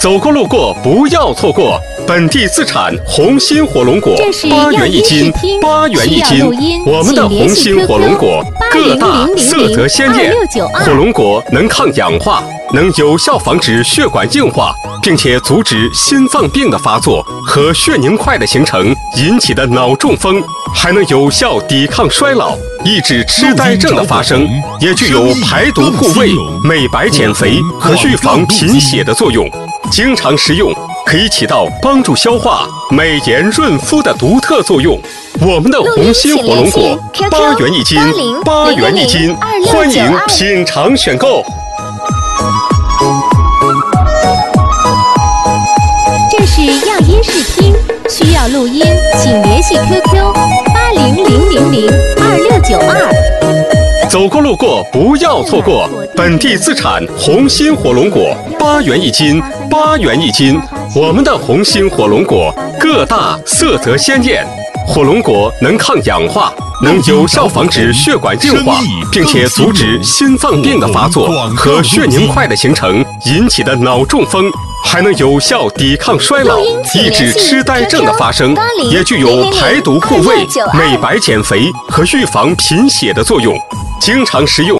走过路过不要错过，本地自产红心火龙果，8元一斤，8元一斤。我们的红心火龙果个大，色泽鲜艳，火龙果能抗氧化，能有效防止血管硬化，并且阻止心脏病的发作和血凝块的形成引起的脑中风，还能有效抵抗衰老，抑制痴呆症的发生，也具有排毒护胃、美白减肥和预防贫血的作用。经常食用可以起到帮助消化、美颜润肤的独特作用。我们的红心火龙果8元一斤，8元一斤，欢迎品尝选购。 这是样音视听，需要录音请联系 QQ8000026992。 走过路过不要错过，本地自产红心火龙果8元一斤，8元一斤。我们的红心火龙果个大，色泽鲜艳，火龙果能抗氧化，能有效防止血管硬化，并且阻止心脏病的发作和血凝块的形成引起的脑中风，还能有效抵抗衰老，抑制痴呆症的发生，也具有排毒护胃、美白减肥和预防贫血的作用。经常食用